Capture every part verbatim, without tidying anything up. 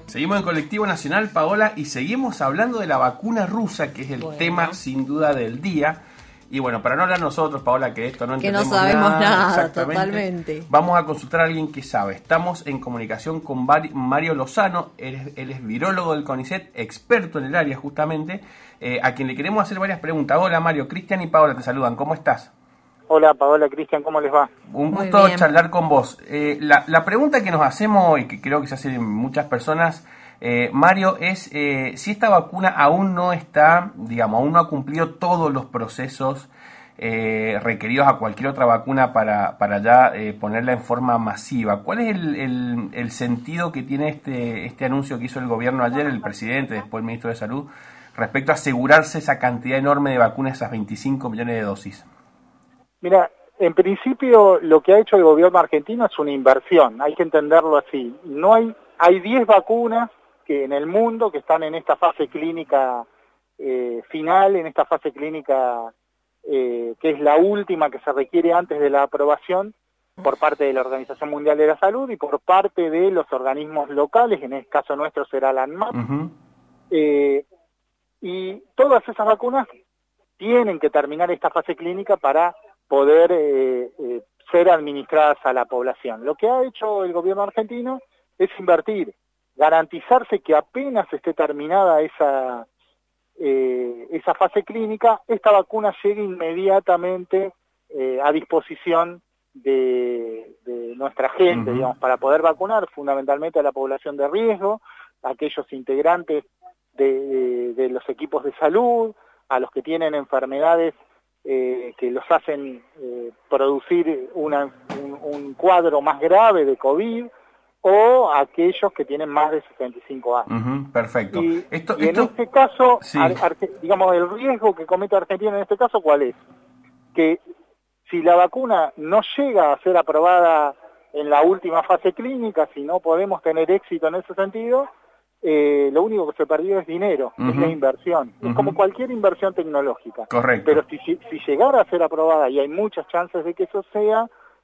Seguimos en Colectivo Nacional, Paola, y seguimos hablando de la vacuna rusa, que es el bueno. tema sin duda del día. Y bueno, para no hablar nosotros, Paola, que de esto no entendemos nada. Que no sabemos nada, nada exactamente, totalmente. Vamos a consultar a alguien que sabe. Estamos en comunicación con Mario Lozano, él es, él es virólogo del CONICET, experto en el área justamente, eh, a quien le queremos hacer varias preguntas. Hola Mario, Cristian y Paola te saludan, ¿cómo estás? Hola Paola, Cristian, ¿cómo les va? Un gusto charlar con vos. Eh, la, la pregunta que nos hacemos, y que creo que se hacen muchas personas, eh, Mario, es eh, si esta vacuna aún no está, digamos, aún no ha cumplido todos los procesos eh, requeridos a cualquier otra vacuna para, para ya eh, ponerla en forma masiva. ¿Cuál es el, el, el sentido que tiene este, este anuncio que hizo el gobierno ayer, el presidente, después el ministro de Salud, respecto a asegurarse esa cantidad enorme de vacunas, esas veinticinco millones de dosis? Mira, en principio lo que ha hecho el gobierno argentino es una inversión, hay que entenderlo así. No hay, hay diez vacunas que en el mundo que están en esta fase clínica eh, final, en esta fase clínica eh, que es la última que se requiere antes de la aprobación por parte de la Organización Mundial de la Salud y por parte de los organismos locales, en el caso nuestro será la ANMAT. Uh-huh. eh, y todas esas vacunas tienen que terminar esta fase clínica para poder eh, eh, ser administradas a la población. Lo que ha hecho el gobierno argentino es invertir, garantizarse que apenas esté terminada esa, eh, esa fase clínica, esta vacuna llegue inmediatamente eh, a disposición de, de nuestra gente, uh-huh. digamos, para poder vacunar fundamentalmente a la población de riesgo, a aquellos integrantes de, de, de los equipos de salud, a los que tienen enfermedades Eh, que los hacen eh, producir una, un, un cuadro más grave de COVID, o aquellos que tienen más de sesenta y cinco años. Uh-huh, perfecto. Y, esto, y esto... en este caso, sí. ar, ar, digamos, el riesgo que comete Argentina en este caso, ¿cuál es? Que si la vacuna no llega a ser aprobada en la última fase clínica, si no podemos tener éxito en ese sentido, Eh, lo único que se perdió es dinero, uh-huh. es la inversión. Uh-huh. Es como cualquier inversión tecnológica. Correcto. Pero si, si, si llegara a ser aprobada, y hay muchas chances de que eso sea,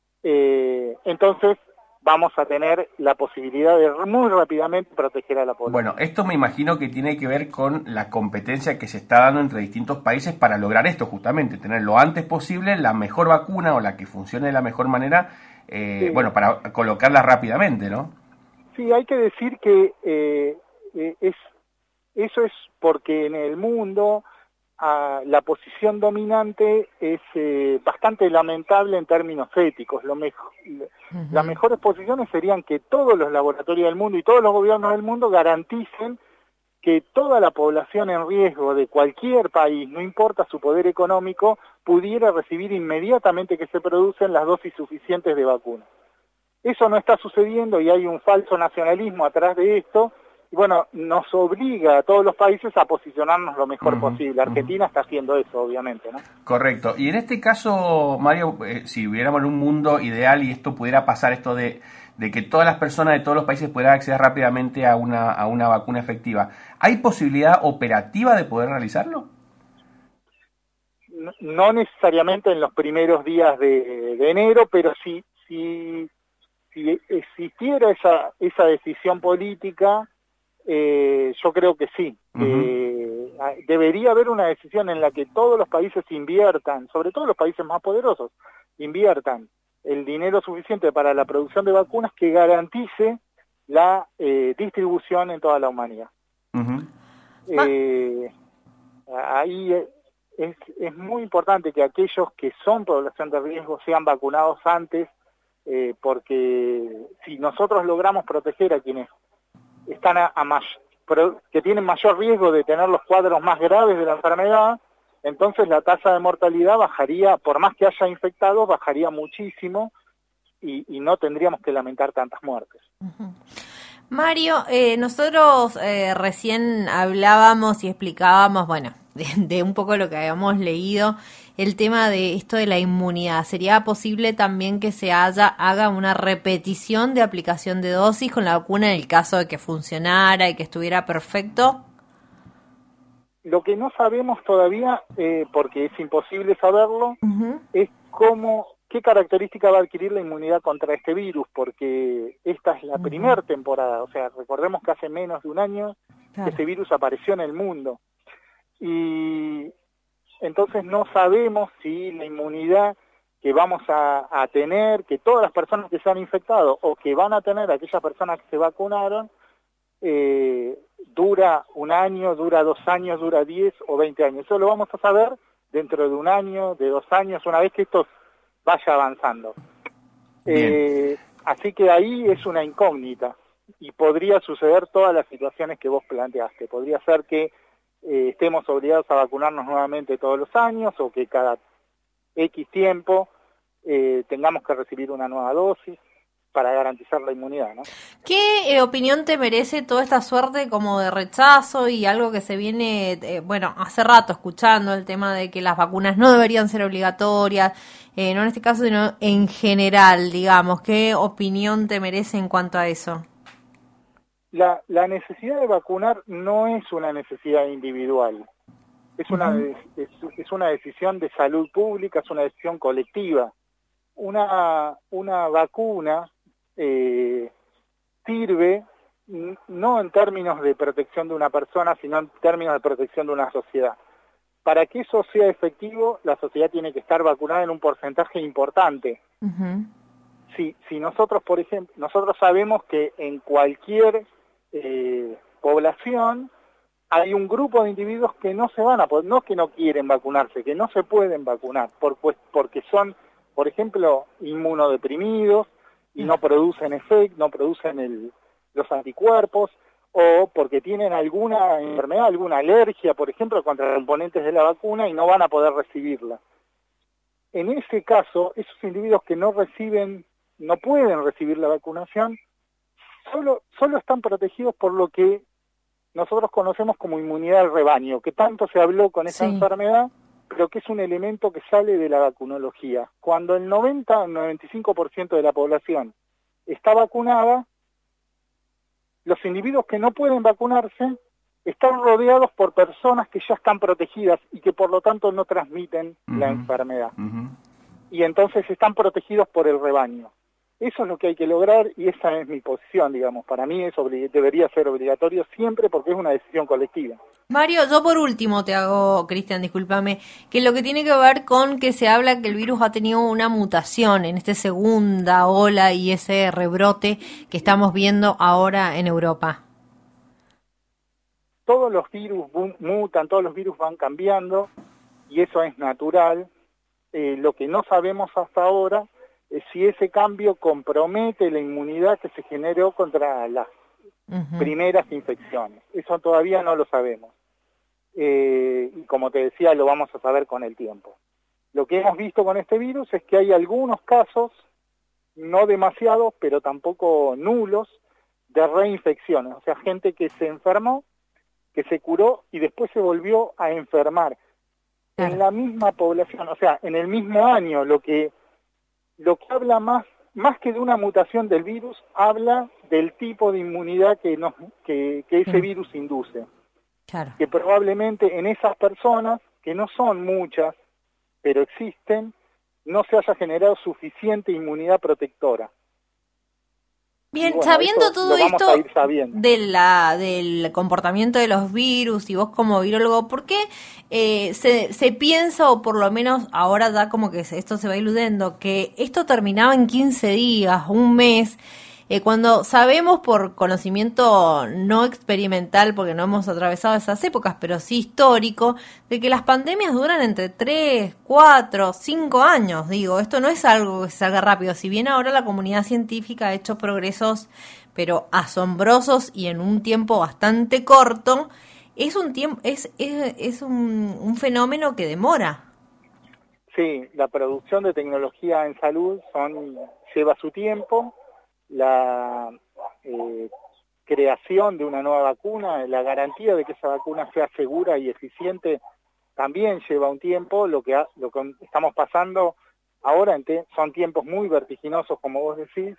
eh, entonces vamos a tener la posibilidad de muy rápidamente proteger a la población. Bueno, esto me imagino que tiene que ver con la competencia que se está dando entre distintos países para lograr esto, justamente, tener lo antes posible la mejor vacuna o la que funcione de la mejor manera, eh, sí. bueno, para colocarla rápidamente, ¿no? Sí, hay que decir que eh, eh, es eso es porque en el mundo ah, la posición dominante es eh, bastante lamentable en términos éticos. Lo mejor, uh-huh. Las mejores posiciones serían que todos los laboratorios del mundo y todos los gobiernos del mundo garanticen que toda la población en riesgo de cualquier país, no importa su poder económico, pudiera recibir inmediatamente que se producen las dosis suficientes de vacuna. Eso no está sucediendo y hay un falso nacionalismo atrás de esto, y bueno, nos obliga a todos los países a posicionarnos lo mejor uh-huh, posible. Argentina uh-huh. está haciendo eso, obviamente, ¿no? Correcto. Y en este caso, Mario, eh, si viviéramos en un mundo ideal y esto pudiera pasar, esto de, de que todas las personas de todos los países pudieran acceder rápidamente a una, a una vacuna efectiva, ¿hay posibilidad operativa de poder realizarlo? No, no necesariamente en los primeros días de, de enero, pero sí, sí si existiera esa esa decisión política, eh, yo creo que sí. Uh-huh. Eh, debería haber una decisión en la que todos los países inviertan, sobre todo los países más poderosos, inviertan el dinero suficiente para la producción de vacunas que garantice la eh, distribución en toda la humanidad. Uh-huh. Eh, ahí es, es muy importante que aquellos que son población de riesgo sean vacunados antes, Eh, porque si nosotros logramos proteger a quienes están a, a may, pro, que tienen mayor riesgo de tener los cuadros más graves de la enfermedad, entonces la tasa de mortalidad bajaría, por más que haya infectados, bajaría muchísimo y, y no tendríamos que lamentar tantas muertes. Uh-huh. Mario, eh, nosotros eh, recién hablábamos y explicábamos, bueno, de, de un poco lo que habíamos leído, el tema de esto de la inmunidad. ¿Sería posible también que se haya, haga una repetición de aplicación de dosis con la vacuna en el caso de que funcionara y que estuviera perfecto? Lo que no sabemos todavía, eh, porque es imposible saberlo, uh-huh. es cómo ¿qué característica va a adquirir la inmunidad contra este virus? Porque esta es la uh-huh. primera temporada, o sea, recordemos que hace menos de un año claro. que este virus apareció en el mundo. Y entonces no sabemos si la inmunidad que vamos a, a tener, que todas las personas que se han infectado o que van a tener aquellas personas que se vacunaron, eh, dura un año, dura dos años, dura diez o veinte años. Eso lo vamos a saber dentro de un año, de dos años, una vez que esto vaya avanzando. Eh, así que ahí es una incógnita y podría suceder todas las situaciones que vos planteaste. Podría ser que eh, estemos obligados a vacunarnos nuevamente todos los años o que cada X tiempo eh, tengamos que recibir una nueva dosis para garantizar la inmunidad, ¿no? ¿Qué eh, opinión te merece toda esta suerte como de rechazo y algo que se viene, eh, bueno, hace rato escuchando el tema de que las vacunas no deberían ser obligatorias, eh, no en este caso, sino en general, digamos? ¿Qué opinión te merece en cuanto a eso? La, la necesidad de vacunar no es una necesidad individual. Es una, uh-huh. es, es una decisión de salud pública, es una decisión colectiva. Una, una vacuna eh, sirve no en términos de protección de una persona, sino en términos de protección de una sociedad. Para que eso sea efectivo, la sociedad tiene que estar vacunada en un porcentaje importante. Uh-huh. Si, si nosotros, por ejemplo, nosotros sabemos que en cualquier eh, población hay un grupo de individuos que no se van a poder, no que no quieren vacunarse, que no se pueden vacunar, por, pues, porque son, por ejemplo, inmunodeprimidos y no producen efecto, no producen el, los anticuerpos, o porque tienen alguna enfermedad, alguna alergia, por ejemplo, contra componentes de la vacuna y no van a poder recibirla. En ese caso, esos individuos que no reciben, no pueden recibir la vacunación, solo, solo están protegidos por lo que nosotros conocemos como inmunidad del rebaño, que tanto se habló con esa sí. enfermedad, pero que es un elemento que sale de la vacunología. Cuando el noventa o noventa y cinco por ciento de la población está vacunada, los individuos que no pueden vacunarse están rodeados por personas que ya están protegidas y que por lo tanto no transmiten uh-huh. la enfermedad. Uh-huh. Y entonces están protegidos por el rebaño. Eso es lo que hay que lograr y esa es mi posición, digamos. Para mí es oblig- debería ser obligatorio siempre porque es una decisión colectiva. Mario, yo por último te hago, Cristian, discúlpame, que lo que tiene que ver con que se habla que el virus ha tenido una mutación en esta segunda ola y ese rebrote que estamos viendo ahora en Europa. Todos los virus mutan, todos los virus van cambiando y eso es natural. Eh, lo que no sabemos hasta ahora es si ese cambio compromete la inmunidad que se generó contra las uh-huh. primeras infecciones. Eso todavía no lo sabemos. Eh, y como te decía, lo vamos a saber con el tiempo. Lo que hemos visto con este virus es que hay algunos casos, no demasiados, pero tampoco nulos, de reinfecciones. O sea, gente que se enfermó, que se curó y después se volvió a enfermar. Claro. En la misma población, o sea, en el mismo año, lo que Lo que habla más, más que de una mutación del virus, habla del tipo de inmunidad que, nos, que, que ese virus induce. Claro. Que probablemente en esas personas, que no son muchas, pero existen, no se haya generado suficiente inmunidad protectora. Bien, bueno, sabiendo todo esto sabiendo. de la, del comportamiento de los virus y vos como virólogo, ¿por qué eh, se, se piensa, o por lo menos ahora ya como que esto se va diluyendo, que esto terminaba en quince días, un mes, eh, cuando sabemos por conocimiento no experimental, porque no hemos atravesado esas épocas, pero sí histórico, de que las pandemias duran entre tres, cuatro, cinco años? Digo, esto no es algo que se salga rápido. Si bien ahora la comunidad científica ha hecho progresos, pero asombrosos y en un tiempo bastante corto, es un tiempo, es, es, es un, un fenómeno que demora. Sí, la producción de tecnología en salud son, lleva su tiempo. La eh, creación de una nueva vacuna, la garantía de que esa vacuna sea segura y eficiente también lleva un tiempo. Lo que, ha, lo que estamos pasando ahora en te, son tiempos muy vertiginosos, como vos decís.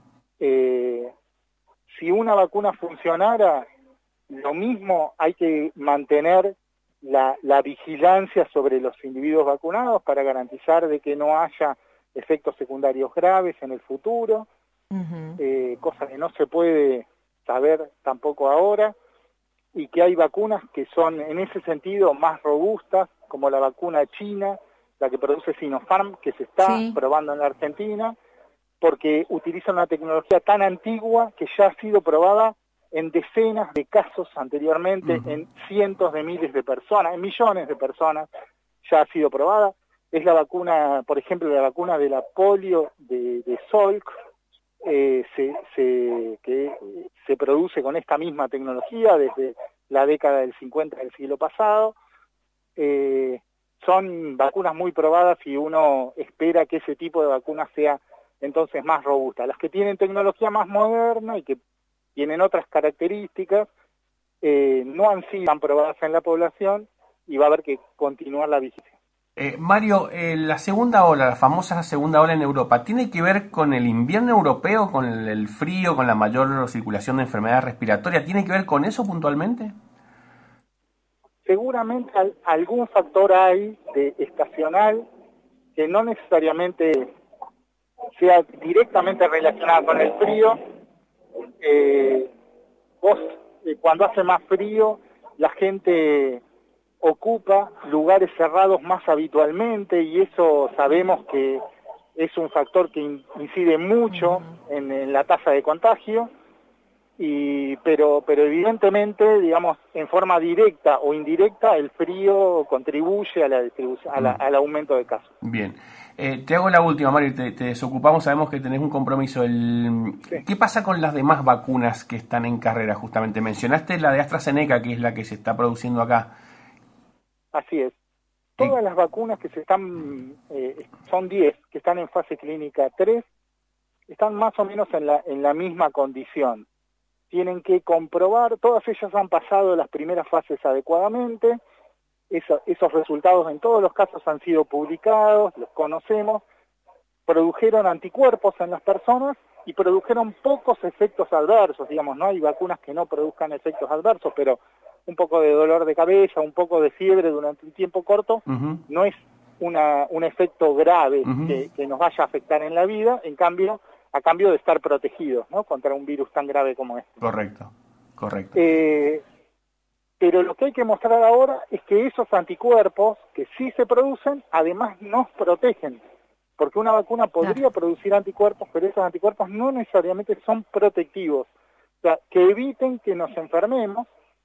Eh, si una vacuna funcionara, lo mismo hay que mantener la, la vigilancia sobre los individuos vacunados para garantizar de que no haya efectos secundarios graves en el futuro, Ujú. eh, cosa que no se puede saber tampoco ahora, y que hay vacunas que son en ese sentido más robustas, como la vacuna china, la que produce Sinopharm, que se está Sí. probando en la Argentina, porque utiliza una tecnología tan antigua que ya ha sido probada en decenas de casos anteriormente, Ujú. en cientos de miles de personas, en millones de personas ya ha sido probada. Es la vacuna, por ejemplo, la vacuna de la polio de, de Salk, eh, se, se, que se produce con esta misma tecnología desde la década del cincuenta del siglo pasado. Eh, son vacunas muy probadas y uno espera que ese tipo de vacuna sea entonces más robusta. Las que tienen tecnología más moderna y que tienen otras características, eh, no han sido tan probadas en la población y va a haber que continuar la vigilancia. Eh, Mario, eh, la segunda ola, la famosa segunda ola en Europa, ¿tiene que ver con el invierno europeo, con el, el frío, con la mayor circulación de enfermedades respiratorias? ¿Tiene que ver con eso puntualmente? Seguramente al, algún factor hay de estacional que no necesariamente sea directamente relacionado con el frío. Eh, vos, eh, cuando hace más frío, la gente ocupa lugares cerrados más habitualmente y eso sabemos que es un factor que in, incide mucho Ujú. en, en la tasa de contagio, y pero pero evidentemente, digamos, en forma directa o indirecta, el frío contribuye a la distribución, a la, al aumento de casos. Bien. Eh, te hago la última, Mario, te, te desocupamos, sabemos que tenés un compromiso. El, Sí. ¿Qué pasa con las demás vacunas que están en carrera justamente? Mencionaste la de AstraZeneca, que es la que se está produciendo acá. Así es. Eh, Todas las vacunas que se están, eh, son diez, que están en fase clínica tres, están más o menos en la, en la misma condición. Tienen que comprobar, todas ellas han pasado las primeras fases adecuadamente, eso, esos resultados en todos los casos han sido publicados, los conocemos, produjeron anticuerpos en las personas y produjeron pocos efectos adversos, digamos, no hay vacunas que no produzcan efectos adversos, pero un poco de dolor de cabeza, un poco de fiebre durante un tiempo corto, uh-huh. no es una, un efecto grave Uh-huh. que, que nos vaya a afectar en la vida, en cambio, a cambio de estar protegidos, ¿no?, contra un virus tan grave como este. Correcto, correcto. Eh, pero lo que hay que mostrar ahora es que esos anticuerpos, que sí se producen, además nos protegen, porque una vacuna podría Claro. producir anticuerpos, pero esos anticuerpos no necesariamente son protectivos, o sea, que eviten que nos enfermemos,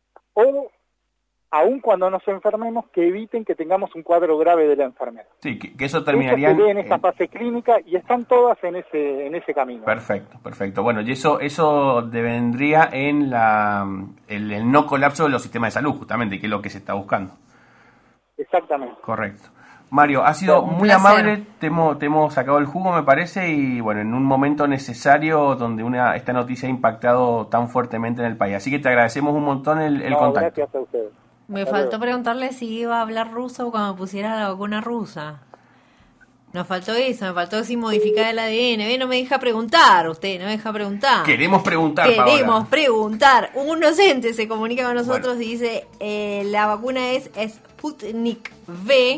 o aun cuando nos enfermemos, que eviten que tengamos un cuadro grave de la enfermedad. Sí, que, que eso Eso terminaría se ve en esta en- fase clínica y están todas en ese en ese camino. Perfecto, perfecto. Bueno, y eso eso devendría en la el, el no colapso de los sistemas de salud, justamente, que es lo que se está buscando. Exactamente. Correcto. Mario, ha sido Un muy placer. amable, te hemos, te hemos sacado el jugo, me parece, y bueno, en un momento necesario donde una esta noticia ha impactado tan fuertemente en el país. Así que te agradecemos un montón el, el No, contacto. gracias a ustedes. Me Hasta faltó luego. preguntarle si iba a hablar ruso cuando pusiera la vacuna rusa. Nos faltó eso, me faltó si modificar el A D N. Ve, no me deja preguntar usted, no me deja preguntar. Queremos preguntar, Queremos Paola. preguntar. Un docente se comunica con nosotros y dice, eh, la vacuna es Sputnik V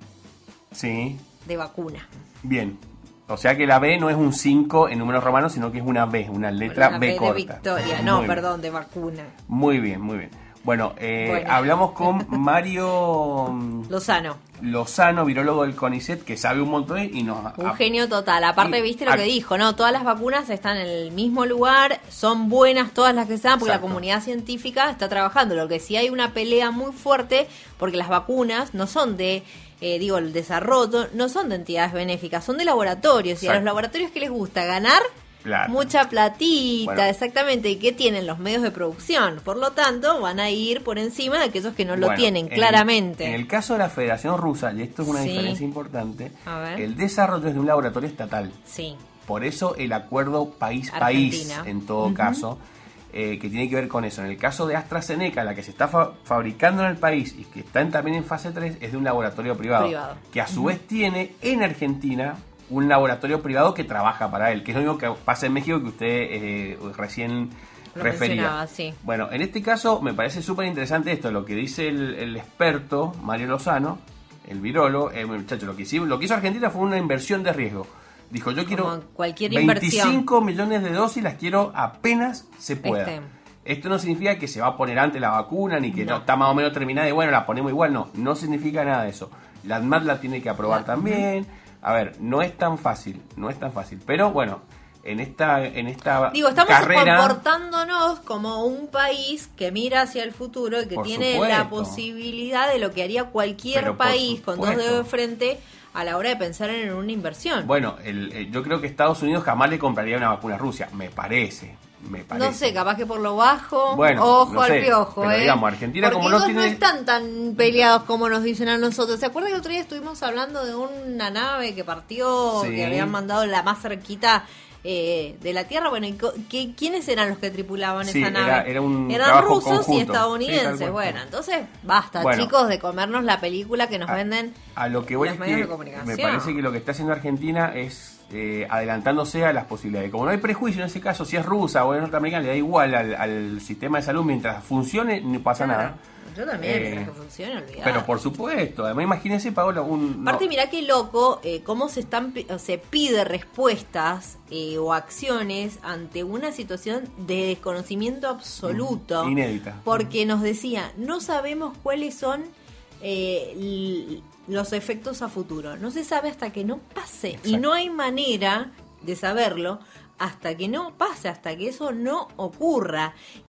Sí, de vacuna. bien. O sea que la B no es un cinco en números romanos, sino que es una B, una letra Una B, V de corta. Victoria, no, Muy bien. perdón, de vacuna. Muy bien, muy bien. Bueno, eh, Bueno. hablamos con Mario Lozano, Lozano, virólogo del CONICET, que sabe un montón y nos... un genio total. Aparte, y- viste lo a- que dijo, ¿no? Todas las vacunas están en el mismo lugar, son buenas todas las que están, porque Exacto. la comunidad científica está trabajando. Lo que sí hay una pelea muy fuerte, porque las vacunas no son de, eh, digo, el desarrollo, no son de entidades benéficas, son de laboratorios. Y a Exacto. los laboratorios que les gusta ganar Plata. mucha platita, Bueno. exactamente, y que tienen los medios de producción. Por lo tanto, van a ir por encima de aquellos que no lo Bueno, tienen, en- claramente. En el caso de la Federación Rusa, y esto es una Sí. diferencia importante, A ver. el desarrollo es de un laboratorio estatal. Sí. Por eso el acuerdo país-país, Argentina. en todo Ujú. caso, eh, que tiene que ver con eso. En el caso de AstraZeneca, la que se está fa- fabricando en el país y que está en- también en fase tres, es de un laboratorio privado, Privado. que a su vez tiene en Argentina un laboratorio privado que trabaja para él, que es lo mismo que pasa en México que usted eh, recién Lo refería. mencionaba, sí. Bueno, en este caso me parece súper interesante esto, lo que dice el, el experto Mario Lozano, el virólogo, eh, muchacho, lo que, hizo, lo que hizo Argentina fue una inversión de riesgo. Dijo, yo quiero Como cualquier veinticinco inversión. millones de dosis, las quiero apenas se pueda. Este. Esto no significa que se va a poner antes la vacuna, ni que no. No. está más o menos terminada y bueno, la ponemos igual. No, no significa nada de eso. La ANMAT la tiene que aprobar La- también. A ver, no es tan fácil, no es tan fácil. Pero bueno, en esta, en esta Digo, estamos carrera... comportándonos como un país que mira hacia el futuro y que Por tiene supuesto. la posibilidad de lo que haría cualquier Pero por país con dos supuesto. dedos de frente a la hora de pensar en una inversión. Bueno, el, el- yo creo que Estados Unidos jamás le compraría una vacuna a Rusia, me parece. Me parece. No sé, capaz que por lo bajo, Bueno, ojo no al sé, piojo, pero ¿eh? digamos, Argentina Porque como no ellos tiene- no están tan peleados como nos dicen a nosotros. ¿Se acuerdan que el otro día estuvimos hablando de una nave que partió, Sí. que habían mandado la más cerquita eh, de la Tierra? Bueno, ¿y co- qué, ¿quiénes eran los que tripulaban Sí, esa era- nave? era un Eran trabajo rusos conjunto. y Sí, tal estadounidenses. cual. Bueno, entonces basta, Bueno. chicos, de comernos la película que nos A- venden A lo que voy los es medios que de comunicación. me parece que lo que está haciendo Argentina es eh, adelantándose a las posibilidades. Como no hay prejuicio en ese caso, si es rusa o es norteamericana, le da igual al, al sistema de salud mientras funcione, no pasa Claro. nada. Yo también, Eh, mientras que funcione, olvidate. Pero por supuesto, además imagínense, Paola, un... no, Aparte, mirá qué loco, eh, cómo se están pi- o se pide respuestas eh, o acciones ante una situación de desconocimiento absoluto. inédita. Porque nos decía, no sabemos cuáles son eh, l- los efectos a futuro. No se sabe hasta que no pase. Exacto. Y no hay manera de saberlo hasta que no pase, hasta que eso no ocurra.